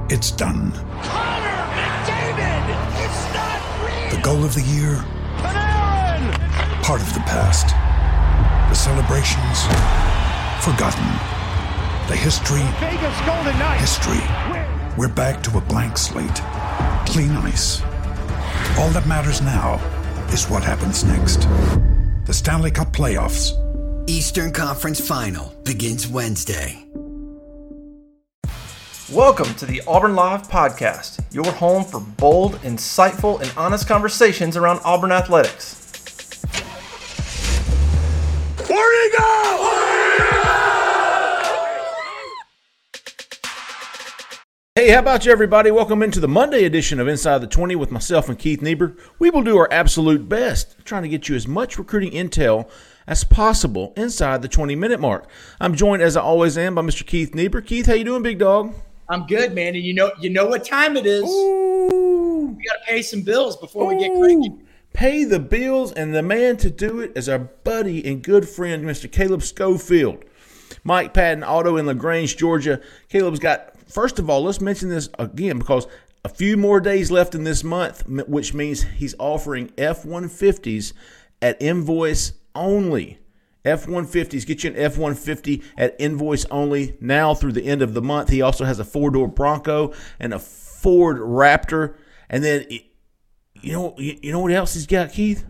It's done. Connor McDavid! It's not real! The goal of the year? Panarin! Part of the past. The celebrations? Forgotten. The history? Vegas Golden Knights! History. We're back to a blank slate. Clean ice. All that matters now is what happens next. The Stanley Cup Playoffs. Eastern Conference Final begins Wednesday. Welcome to the Auburn Live Podcast, your home for bold, insightful, and honest conversations around Auburn athletics. Where'd he go? Hey, how about you, everybody? Welcome into the Monday edition of Inside the 20 with myself and Keith Niebuhr. We will do our absolute best trying to get you as much recruiting intel as possible inside the 20-minute mark. I'm joined, as I always am, by Mr. Keith Niebuhr. Keith, how you doing, big dog? I'm good, man. And you know what time it is. Ooh. We got to pay some bills before we get crazy. Pay the bills, and the man to do it is our buddy and good friend, Mr. Caleb Schofield. Mike Patton Auto in LaGrange, Georgia. Caleb's got, first of all, let's mention this again because a few more days left in this month, which means he's offering F-150s at invoice only. F-150s, get you an F-150 at invoice only now through the end of the month. He also has a four-door Bronco and a Ford Raptor. And then, you know what else he's got, Keith?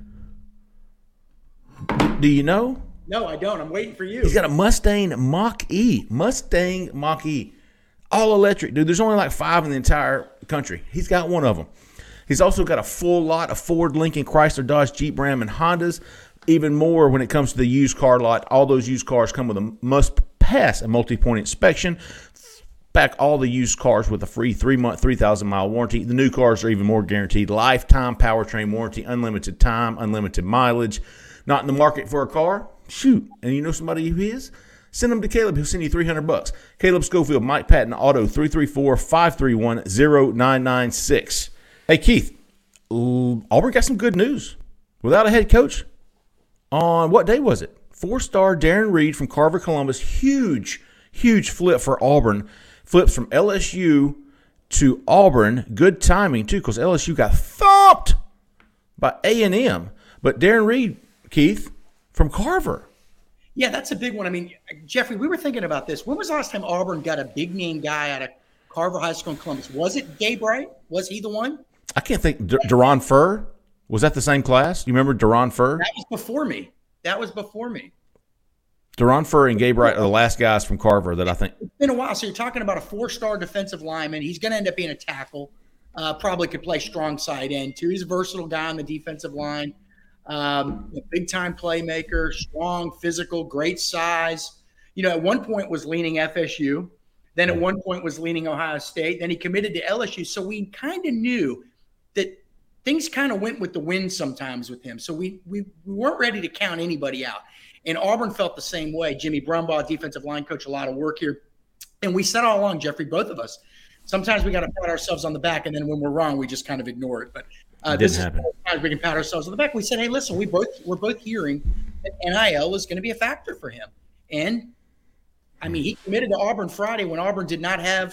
Do you know? No, I don't. I'm waiting for you. He's got a Mustang Mach-E. Mustang Mach-E. All electric, dude. There's only like 5 in the entire country. He's got one of them. He's also got a full lot of Ford, Lincoln, Chrysler, Dodge, Jeep, Ram, and Hondas. Even more when it comes to the used car lot. All those used cars come with a must pass a multi-point inspection. Back all the used cars with a free 3-month, 3,000-mile warranty. The new cars are even more guaranteed. Lifetime powertrain warranty, unlimited time, unlimited mileage. Not in the market for a car? Shoot. And you know somebody who is? Send them to Caleb. He'll send you $300. Caleb Schofield, Mike Patton Auto, 334-531-0996. Hey, Keith, Auburn got some good news. Without a head coach, on what day was it? 4-star Darren Reed from Carver, Columbus. Huge flip for Auburn. Flips from LSU to Auburn. Good timing, too, because LSU got thumped by A&M. But Darren Reed, Keith, from Carver. Yeah, that's a big one. I mean, Jeffrey, we were thinking about this. When was the last time Auburn got a big-name guy out of Carver High School in Columbus? Was it Gabe Wright? Was he the one? I can't think. Deron Furr? Was that the same class? You remember Deron Furr? That was before me. Deron Furr and Gabe Wright are the last guys from Carver that I think. It's been a while. So you're talking about a 4-star defensive lineman. He's going to end up being a tackle. Probably could play strong side end, too. He's a versatile guy on the defensive line. A big-time playmaker, strong, physical, great size. You know, at one point was leaning FSU. Then at one point was leaning Ohio State. Then he committed to LSU. So we kind of knew that things kind of went with the wind sometimes with him. So we weren't ready to count anybody out. And Auburn felt the same way. Jimmy Brumbaugh, defensive line coach, a lot of work here. And we said all along, Jeffrey, both of us, sometimes we got to pat ourselves on the back, and then when we're wrong, we just kind of ignore it. But this is times we can pat ourselves on the back. We said, hey, listen, we're both hearing that NIL is going to be a factor for him. And, I mean, he committed to Auburn Friday when Auburn did not have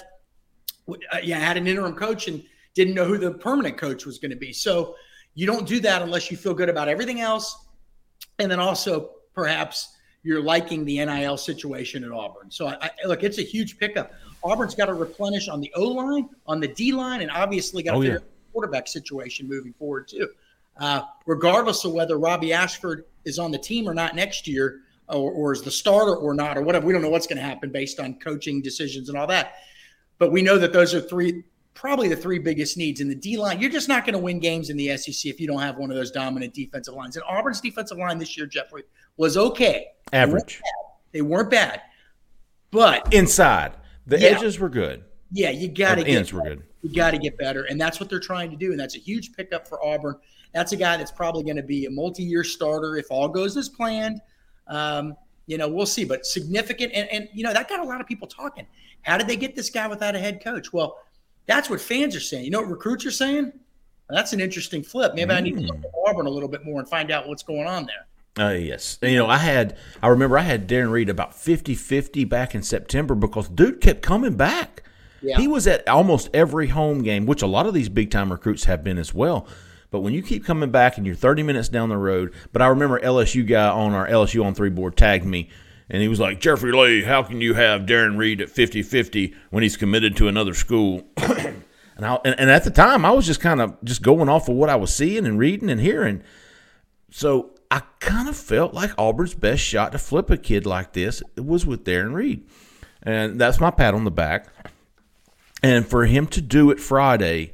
had an interim coach and didn't know who the permanent coach was going to be. So you don't do that unless you feel good about everything else. And then also perhaps you're liking the NIL situation at Auburn. So, look, it's a huge pickup. Auburn's got to replenish on the O-line, on the D-line, and obviously got to figure out the quarterback situation moving forward too. Regardless of whether Robbie Ashford is on the team or not next year or is the starter or not or whatever, we don't know what's going to happen based on coaching decisions and all that. But we know that those are probably the 3 biggest needs in the D-line. You're just not going to win games in the SEC if you don't have one of those dominant defensive lines. And Auburn's defensive line this year, Jeffrey, was okay. Average. They weren't bad. But inside, the edges were good. Yeah, you got to get ends were good. You got to get better, and that's what they're trying to do, and that's a huge pickup for Auburn. That's a guy that's probably going to be a multi-year starter if all goes as planned. We'll see, but significant. And that got a lot of people talking. How did they get this guy without a head coach? Well, that's what fans are saying. You know what recruits are saying? Well, that's an interesting flip. Maybe I need to look at Auburn a little bit more and find out what's going on there. Yes. I remember I had Darren Reed about 50-50 back in September because dude kept coming back. Yeah. He was at almost every home game, which a lot of these big-time recruits have been as well. But when you keep coming back and you're 30 minutes down the road, but I remember LSU guy on our LSU on 3 board tagged me, and he was like, Jeffrey Lee, how can you have Darren Reed at 50-50 when he's committed to another school? and at the time, I was just kind of just going off of what I was seeing and reading and hearing. So I kind of felt like Auburn's best shot to flip a kid like this was with Darren Reed. And that's my pat on the back. And for him to do it Friday,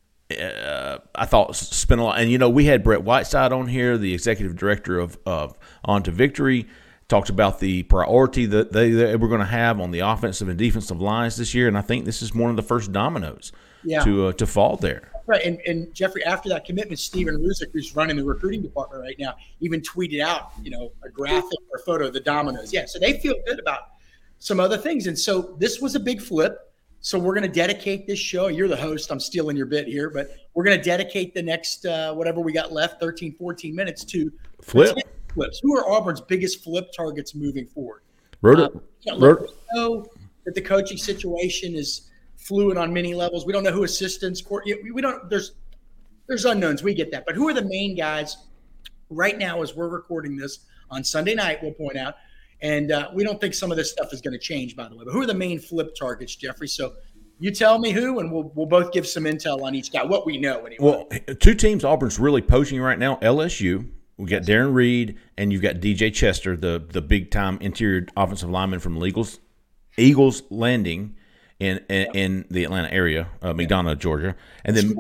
I thought spent a lot. And, we had Brett Whiteside on here, the executive director of On to Victory, talked about the priority that they were going to have on the offensive and defensive lines this year. And I think this is one of the first dominoes to fall there. Right, and Jeffrey, after that commitment, Steven Ruzick, who's running the recruiting department right now, even tweeted out, a graphic or photo of the dominoes. Yeah, so they feel good about some other things. And so this was a big flip. So we're going to dedicate this show. You're the host. I'm stealing your bit here, but we're going to dedicate the next, whatever we got left, 13, 14 minutes to flips. Who are Auburn's biggest flip targets moving forward? We know that the coaching situation is fluid on many levels. We don't know who assistants. We don't. There's unknowns. We get that. But who are the main guys right now as we're recording this on Sunday night? We'll point out. And we don't think some of this stuff is going to change, by the way. But who are the main flip targets, Jeffrey? So you tell me who, and we'll both give some intel on each guy, what we know anyway. Well, 2 teams Auburn's really poaching right now. LSU, we got Darren Reed, and you've got DJ Chester, the big-time interior offensive lineman from Eagles Landing in the Atlanta area, McDonough, Georgia. And then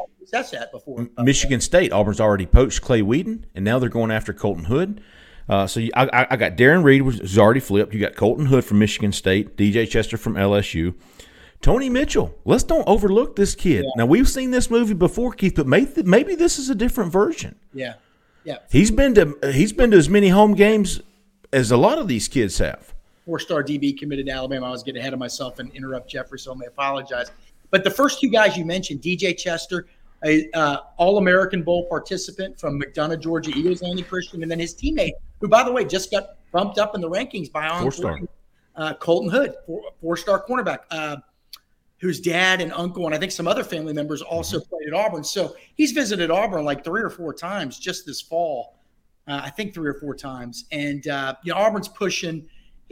Michigan State, Auburn's already poached Clay Whedon, and now they're going after Colton Hood. So I got Darren Reed, who's already flipped. You got Colton Hood from Michigan State, DJ Chester from LSU. Tony Mitchell. Let's don't overlook this kid. Yeah. Now, we've seen this movie before, Keith, but maybe this is a different version. Yeah. He's been to as many home games as a lot of these kids have. 4-star DB committed to Alabama. I was getting ahead of myself and interrupt Jeffrey, so I may apologize. But the first 2 guys you mentioned, DJ Chester, a All-American Bowl participant from McDonough, Georgia, Eagles Landing Christian, and then his teammate, who, by the way, just got bumped up in the rankings by 4-star. Colton Hood, 4-star cornerback, whose dad and uncle and I think some other family members also played at Auburn. So he's visited Auburn like 3 or 4 times just this fall, I think 3 or 4 times. And, Auburn's pushing.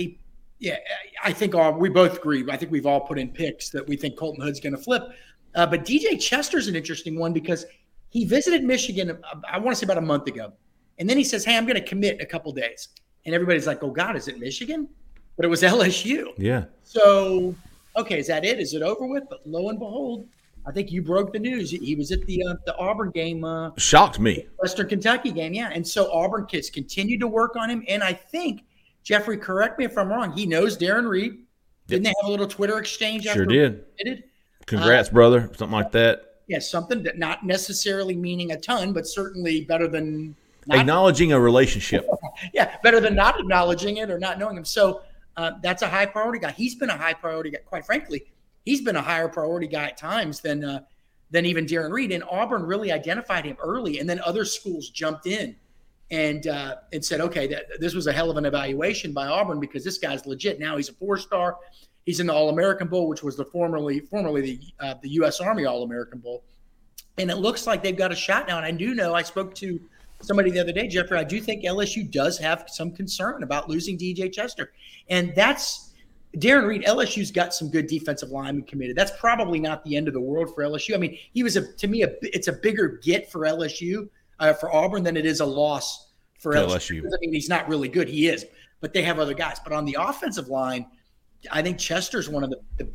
I think we both agree. I think we've all put in picks that we think Colton Hood's going to flip. But DJ Chester's an interesting one because he visited Michigan, I want to say about a month ago. And then he says, hey, I'm going to commit in a couple days. And everybody's like, oh, God, is it Michigan? But it was LSU. Yeah. So, okay, is that it? Is it over with? But lo and behold, I think you broke the news. He was at the Auburn game. Shocked me. Western Kentucky game, yeah. And so Auburn kids continued to work on him. And I think, Jeffrey, correct me if I'm wrong, he knows Darren Reed. Didn't they have a little Twitter exchange after? Sure did. Congrats, brother. Something like that. Yeah, something that not necessarily meaning a ton, but certainly better than not acknowledging a relationship. Yeah, better than not acknowledging it or not knowing him. So that's a high priority guy. He's been a high priority guy. Quite frankly, he's been a higher priority guy at times than even Darren Reed. And Auburn really identified him early, and then other schools jumped in and said, okay, this was a hell of an evaluation by Auburn because this guy's legit. Now he's a 4-star. He's in the All-American Bowl, which was the formerly the U.S. Army All-American Bowl. And it looks like they've got a shot now. And I do know, I spoke to somebody the other day, Jeffrey, I do think LSU does have some concern about losing DJ Chester. And that's Darren Reed. LSU's got some good defensive linemen committed. That's probably not the end of the world for LSU. I mean, he was it's a bigger get for LSU, for Auburn than it is a loss for LSU. I mean, he's not really good. He is. But they have other guys. But on the offensive line, I think Chester's one of the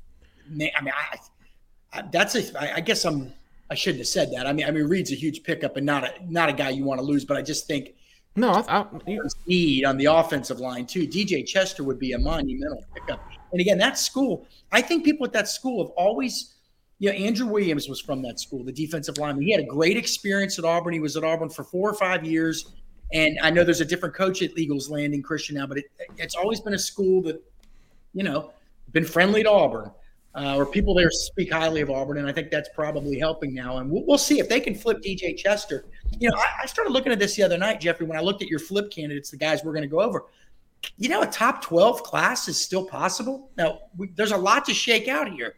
I guess I shouldn't have said that. I mean, Reed's a huge pickup and not a guy you want to lose. But I just think need on the offensive line too. DJ Chester would be a monumental pickup. And again, that school, I think people at that school have always, Andrew Williams was from that school, the defensive lineman. He had a great experience at Auburn. He was at Auburn for 4 or 5 years. And I know there's a different coach at Eagles Landing Christian now, but it's always been a school that, been friendly to Auburn, or people there speak highly of Auburn, and I think that's probably helping now. And we'll see if they can flip DJ Chester. I started looking at this the other night, Jeffrey, when I looked at your flip candidates, the guys we're going to go over. a top 12 class is still possible. Now, there's a lot to shake out here.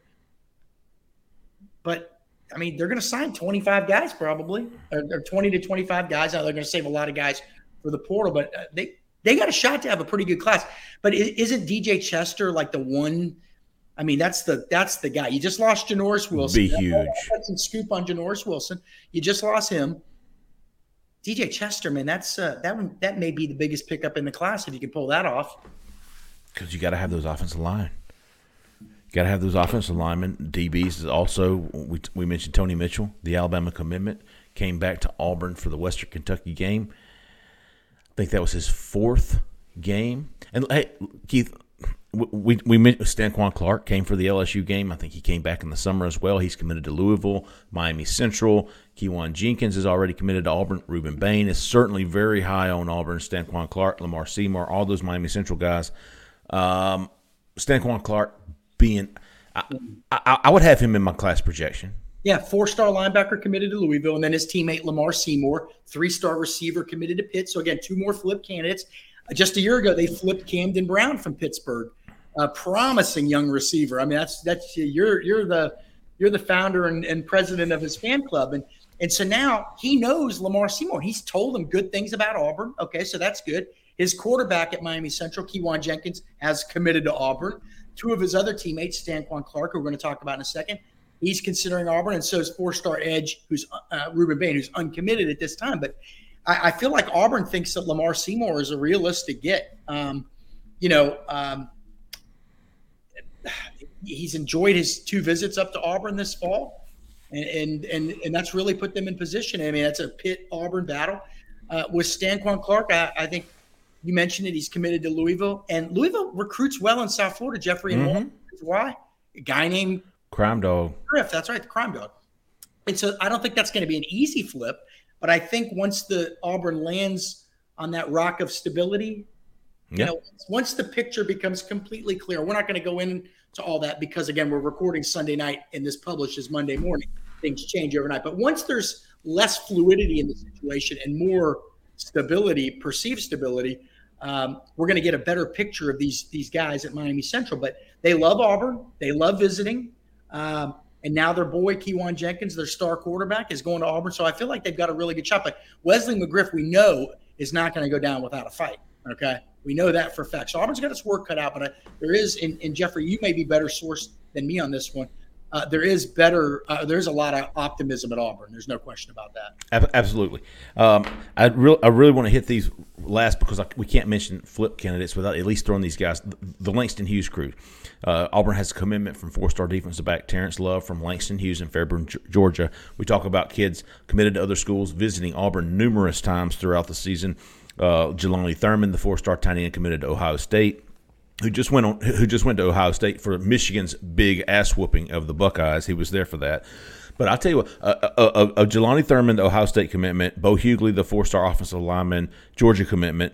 But, I mean, they're going to sign 25 guys probably, or 20 to 25 guys. Now, they're going to save a lot of guys for the portal, but they got a shot to have a pretty good class. But isn't DJ Chester like the one? I mean, that's the guy. You just lost Janoris Wilson. Be huge. That's some scoop on Janoris Wilson. You just lost him. DJ Chester, man, that may be the biggest pickup in the class if you can pull that off. Because you got to have those offensive line. You got to have those offensive linemen. DBs is also, we mentioned Tony Mitchell, the Alabama commitment, came back to Auburn for the Western Kentucky game. I think that was his 4th game. And hey, Keith, we mentioned Stanquan Clark came for the LSU game. I think he came back in the summer as well. He's committed to Louisville, Miami Central. Kewan Jenkins is already committed to Auburn. Ruben Bain is certainly very high on Auburn. Stanquan Clark, Lamar Seymour, all those Miami Central guys. Stanquan Clark being I would have him in my class projection. Yeah, 4-star linebacker committed to Louisville, and then his teammate Lamar Seymour, 3-star receiver committed to Pitt. So again, 2 more flip candidates. Just a year ago, they flipped Camden Brown from Pittsburgh, a promising young receiver. I mean, that's you're the founder and president of his fan club, and so now he knows Lamar Seymour. He's told him good things about Auburn. Okay, so that's good. His quarterback at Miami Central, Kewan Jenkins, has committed to Auburn. 2 of his other teammates, Stanquan Clark, who we're going to talk about in a second, he's considering Auburn, and so is 4-star edge, who's Ruben Bain, who's uncommitted at this time. But I feel like Auburn thinks that Lamar Seymour is a realistic get. He's enjoyed his 2 visits up to Auburn this fall, and that's really put them in position. I mean, that's a Pitt-Auburn battle. With Stanquan Clark, I think you mentioned it. He's committed to Louisville, and Louisville recruits well in South Florida. Jeffrey and why? A guy named Crime Dog Griff. That's right, the Crime Dog. And so I don't think that's going to be an easy flip, but I think once the Auburn lands on that rock of stability, once the picture becomes completely clear, we're not going to go into all that because, again, we're recording Sunday night and this publishes Monday morning. Things change overnight. But once there's less fluidity in the situation and more stability, perceived stability, we're going to get a better picture of these guys at Miami Central. But they love Auburn. They love visiting. And now their boy, Kewan Jenkins, their star quarterback, is going to Auburn. So I feel like they've got a really good shot. But Wesley McGriff, we know, is not going to go down without a fight. Okay? We know that for a fact. So Auburn's got its work cut out. But there is, and Jeffrey, you may be better sourced than me on this one. There's a lot of optimism at Auburn. There's no question about that. Absolutely. I really want to hit these last because we can't mention flip candidates without at least throwing these guys. The Langston Hughes crew. Auburn has a commitment from 4-star defensive back Terrence Love from Langston Hughes in Fairburn, Georgia. We talk about kids committed to other schools, visiting Auburn numerous times throughout the season. Jelani Thurman, the 4-star tight end, committed to Ohio State. Who just went to Ohio State for Michigan's big ass whooping of the Buckeyes. He was there for that. But I'll tell you what, a Jelani Thurman, the Ohio State commitment, Bo Hughley, the 4-star offensive lineman, Georgia commitment,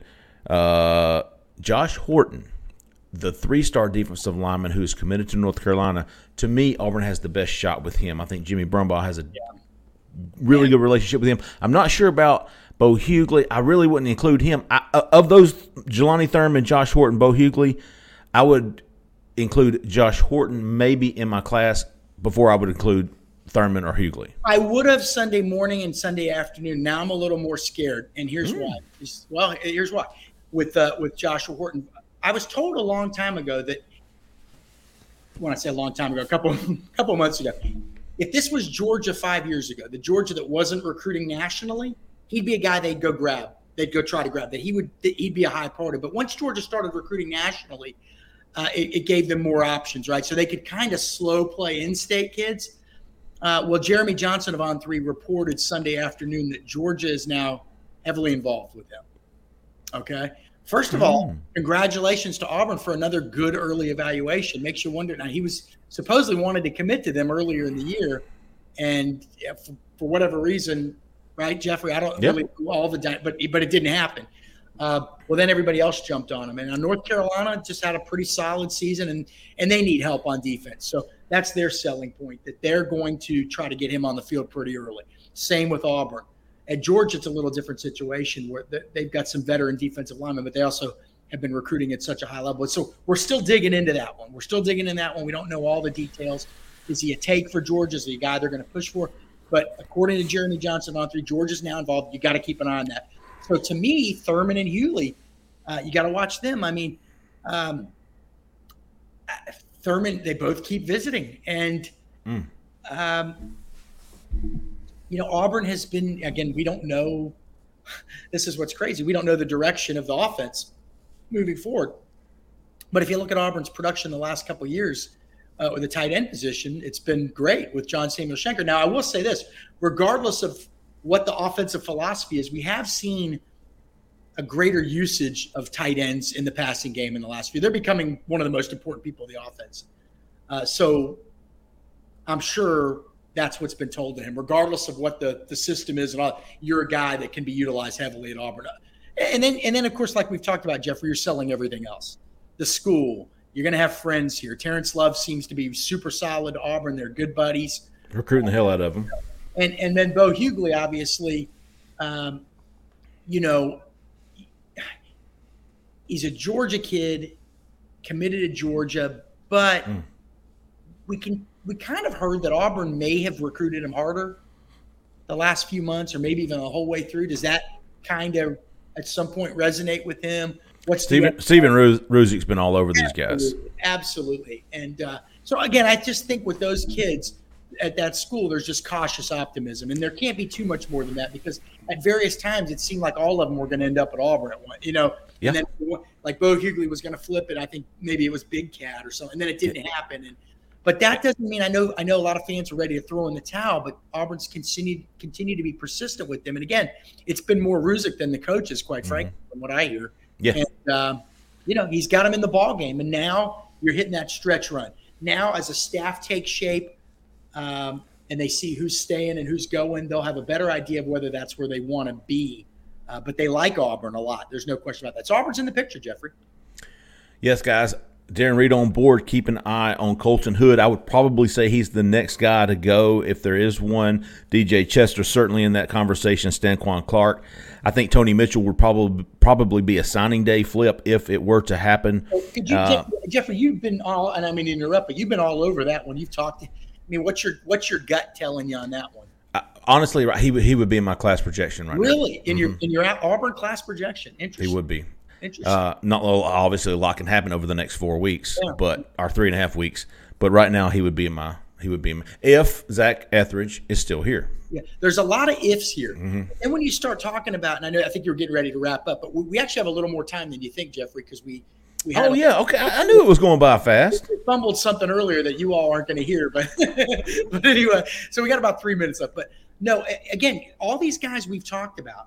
Josh Horton, the 3-star defensive lineman who's committed to North Carolina. To me, Auburn has the best shot with him. I think Jimmy Brumbaugh has a really good relationship with him. I'm not sure about Bo Hughley. I really wouldn't include him. Of those, Jelani Thurman, Josh Horton, Bo Hughley, I would include Josh Horton maybe in my class before I would include Thurman or Hughley. I would have Sunday morning and Sunday afternoon. Now I'm a little more scared, and here's why. Well, here's why. With Joshua Horton, I was told a long time ago that, when I say a long time ago, a couple months ago, if this was Georgia 5 years ago, the Georgia that wasn't recruiting nationally, he'd be a guy they'd go grab. They'd go try to grab. That he'd be a high priority. But once Georgia started recruiting nationally, it gave them more options, right? So they could kind of slow play in-state kids. Well, Jeremy Johnson of On3 reported Sunday afternoon that Georgia is now heavily involved with them. Okay. First of all, congratulations to Auburn for another good early evaluation. Makes you wonder. Now, he was supposedly wanted to commit to them earlier in the year, and for whatever reason, right, Jeffrey? I don't really know all the but it didn't happen. Well, then everybody else jumped on him, and North Carolina just had a pretty solid season, and they need help on defense. So that's their selling point, that they're going to try to get him on the field pretty early. Same with Auburn. At Georgia, it's a little different situation where they've got some veteran defensive linemen, but they also have been recruiting at such a high level. So we're still digging into that one. We don't know all the details. Is he a take for Georgia? Is he a guy they're going to push for? But according to Jeremy Johnson on 3, Georgia's now involved. You got to keep an eye on that. So to me, Thurman and Hughley, you got to watch them. I mean, Thurman, they both keep visiting. And, Auburn has been, again, we don't know. This is what's crazy. We don't know the direction of the offense moving forward. But if you look at Auburn's production the last couple of years with the tight end position, it's been great with John Samuel Schenker. Now, I will say this, regardless of what the offensive philosophy is, we have seen a greater usage of tight ends in the passing game in the last few. They're becoming one of the most important people in the offense. So I'm sure that's what's been told to him, regardless of what the system is and all. You're a guy that can be utilized heavily at Auburn. And then of course, like we've talked about, Jeffrey, you're selling everything else. The school, you're going to have friends here. Terrence Love seems to be super solid to Auburn. They're good buddies. Recruiting the hell out of him. And then Bo Hughley, obviously, he's a Georgia kid, committed to Georgia, but we kind of heard that Auburn may have recruited him harder the last few months, or maybe even the whole way through. Does that kind of at some point resonate with him? Steven Ruzik's been all over these guys. Absolutely. And so, again, I just think with those kids at that school, there's just cautious optimism. And there can't be too much more than that, because at various times it seemed like all of them were going to end up at Auburn at one, Yeah. And then, like, Bo Hughley was going to flip it. I think maybe it was Big Cat or something. And then it didn't happen. But that doesn't mean, I know a lot of fans are ready to throw in the towel, but Auburn's continue to be persistent with them. And again, it's been more Ruzick than the coaches, quite frankly, from what I hear. Yeah. And, he's got him in the ball game, and now you're hitting that stretch run. Now, as a staff takes shape, and they see who's staying and who's going, they'll have a better idea of whether that's where they want to be. But they like Auburn a lot. There's no question about that. So Auburn's in the picture, Jeffrey. Yes, guys. Darren Reed on board. Keep an eye on Colton Hood. I would probably say he's the next guy to go if there is one. DJ Chester certainly in that conversation. Stanquan Clark. I think Tony Mitchell would probably be a signing day flip if it were to happen. Jeffrey, you've been all, and I mean to interrupt, but you've been all over that one. You've talked. I mean, what's your gut telling you on that one? Honestly, he would be in my class projection right now. Really? In your Auburn class projection? Interesting. He would be. Interesting. Not obviously a lot can happen over the next 4 weeks, but our 3.5 weeks. But right now, he would be in my. If Zach Etheridge is still here. Yeah, there's a lot of ifs here. Mm-hmm. And when you start talking about, and I think you're getting ready to wrap up, but we actually have a little more time than you think, Jeffrey, because we had okay. I knew it was going by fast. We fumbled something earlier that you all aren't going to hear, but anyway, so we got about 3 minutes left. But no, again, all these guys we've talked about,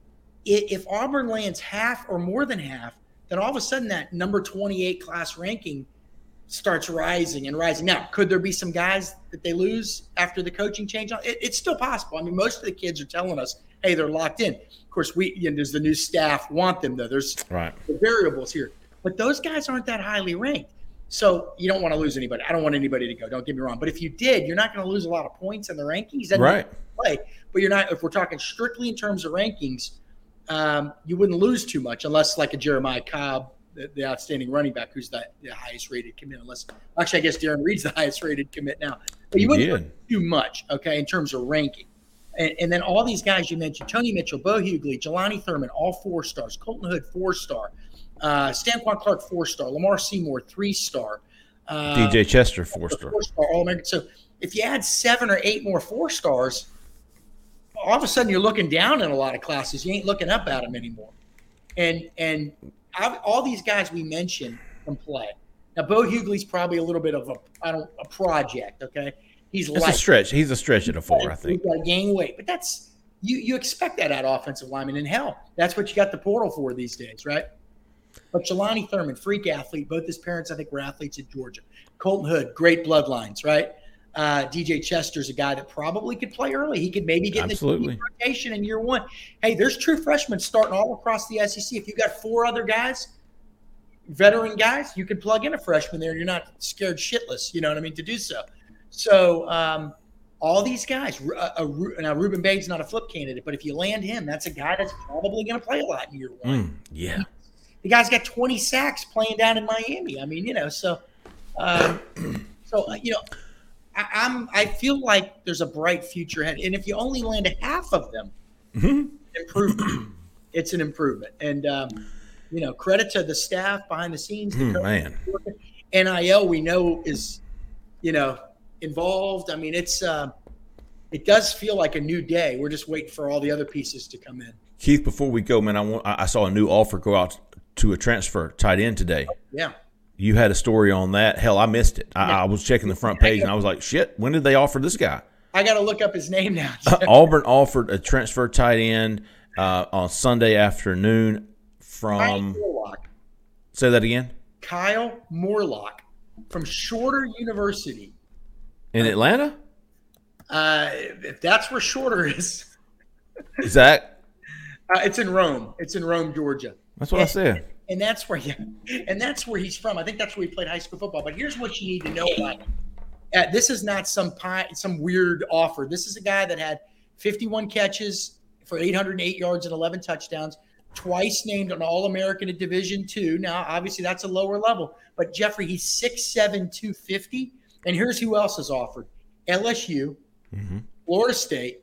if Auburn lands half or more than half, then all of a sudden that number 28 class ranking starts rising and rising. Now, could there be some guys that they lose after the coaching change? It's still possible. I mean, most of the kids are telling us, hey, they're locked in. Of course, does the new staff want them, though? There's the variables here. But those guys aren't that highly ranked. So you don't want to lose anybody. I don't want anybody to go. Don't get me wrong. But if you did, you're not going to lose a lot of points in the rankings. Right. Play. But you're not – if we're talking strictly in terms of rankings, you wouldn't lose too much unless like a Jeremiah Cobb, the outstanding running back, who's the highest rated commit. Actually, I guess Darren Reed's the highest rated commit now. But you wouldn't lose too much, okay, in terms of ranking. And then all these guys you mentioned, Tony Mitchell, Bo Hughley, Jelani Thurman, all 4 stars. Colton Hood, 4-star. Stanquan Clark, 4-star. Lamar Seymour, 3-star. DJ Chester, 4-star. 4-star All-American. So if you add 7 or 8 more 4-stars, all of a sudden you're looking down in a lot of classes. You ain't looking up at them anymore. And all these guys we mentioned can play. Now, Bo Hughley's probably a little bit of a project, okay? It's a stretch. He's a stretch at a 4, I think. He's got to gain weight. But that's you expect that out of offensive lineman. And hell, that's what you got the portal for these days, right? But Jelani Thurman, freak athlete. Both his parents, I think, were athletes at Georgia. Colton Hood, great bloodlines, right? DJ Chester's a guy that probably could play early. He could maybe get in the rotation in year 1. Hey, there's true freshmen starting all across the SEC. If you got 4 other guys, veteran guys, you could plug in a freshman there and you're not scared shitless, you know what I mean, to do so. So all these guys, now Ruben Bade's not a flip candidate, but if you land him, that's a guy that's probably going to play a lot in year 1. Yeah. The guy's got 20 sacks playing down in Miami. I mean, I feel like there's a bright future ahead. And if you only land half of them, improvement. It's an improvement. And, credit to the staff behind the scenes. Man. NIL we know is, involved. I mean, it does feel like a new day. We're just waiting for all the other pieces to come in. Keith, before we go, man, I saw a new offer go out to a transfer tight end today. Yeah. You had a story on that. Hell, I missed it. I was checking the front page, and I was like, shit, when did they offer this guy? I got to look up his name now. Auburn offered a transfer tight end on Sunday afternoon from – say that again? Kyle Morlock from Shorter University. In Atlanta? If that's where Shorter is. Is that? It's in Rome. It's in Rome, Georgia. That's what I said. And that's where he's from. I think that's where he played high school football. But here's what you need to know about him. This is not some weird offer. This is a guy that had 51 catches for 808 yards and 11 touchdowns, twice named an All-American at Division II. Now, obviously, that's a lower level. But, Jeffrey, he's 6'7", 250. And here's who else is offered. LSU, Florida State,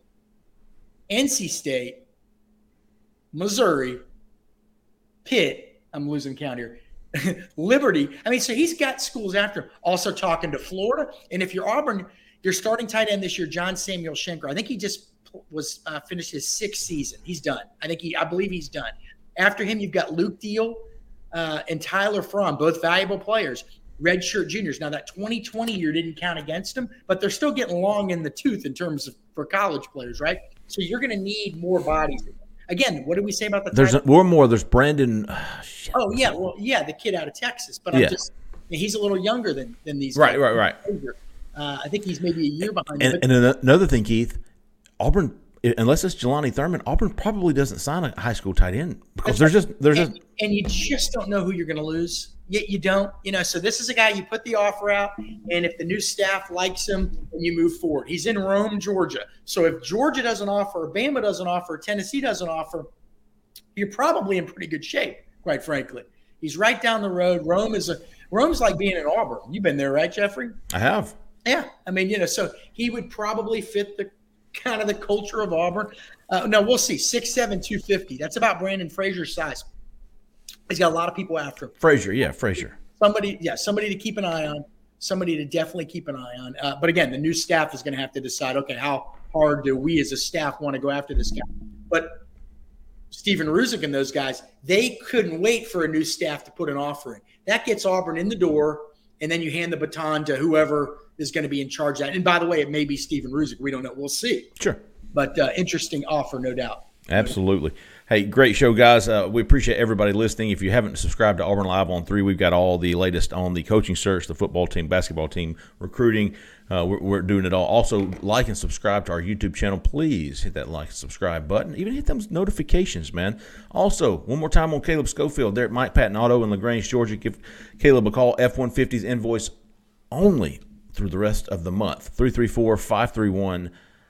NC State, Missouri, Pitt. I'm losing count here. Liberty. I mean, so he's got schools after him. Also talking to Florida. And if you're Auburn, your starting tight end this year, John Samuel Schenker. I think he just was finished his 6th season. He's done. I believe he's done. After him, you've got Luke Deal and Tyler Fromm, both valuable players, redshirt juniors. Now that 2020 year didn't count against them, but they're still getting long in the tooth in terms of for college players, right? So you're going to need more bodies. Again, what did we say about the? There's one more. There's Brandon. The kid out of Texas, but he's a little younger than these. Right. I think he's maybe a year behind. And another thing, Keith, Auburn, unless it's Jelani Thurman, Auburn probably doesn't sign a high school tight end because and you just don't know who you're going to lose. Yet you don't, So this is a guy you put the offer out, and if the new staff likes him, then you move forward. He's in Rome, Georgia. So if Georgia doesn't offer, or Bama doesn't offer, or Tennessee doesn't offer, you're probably in pretty good shape, quite frankly. He's right down the road. Rome's like being in Auburn. You've been there, right, Jeffrey? I have. Yeah, I mean, so he would probably fit the kind of the culture of Auburn. No, we'll see. 6'7", 250. That's about Brandon Frazier's size. He's got a lot of people after him. Frazier. Somebody to keep an eye on. Somebody to definitely keep an eye on. But again, the new staff is going to have to decide, okay, how hard do we as a staff want to go after this guy? But Steven Ruzick and those guys, they couldn't wait for a new staff to put an offer in. That gets Auburn in the door, and then you hand the baton to whoever is going to be in charge of that. And by the way, it may be Steven Ruzick. We don't know. We'll see. Sure. But interesting offer, no doubt. Absolutely. Hey, great show, guys. We appreciate everybody listening. If you haven't subscribed to Auburn Live on 3, we've got all the latest on the coaching search, the football team, basketball team, recruiting. We're doing it all. Also, like and subscribe to our YouTube channel. Please hit that like and subscribe button. Even hit those notifications, man. Also, one more time on Caleb Schofield there at Mike Patton Auto in LaGrange, Georgia. Give Caleb a call. F-150's invoice only through the rest of the month. 334-531-0996.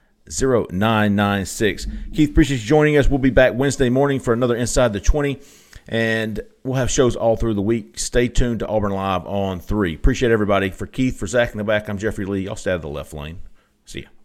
Keith, appreciate you joining us. We'll be back Wednesday morning for another Inside the 20, and we'll have shows all through the week. Stay tuned to Auburn Live on 3. Appreciate everybody. For Keith, for Zach in the back, I'm Jeffrey Lee. I'll stay out of the left lane. See ya.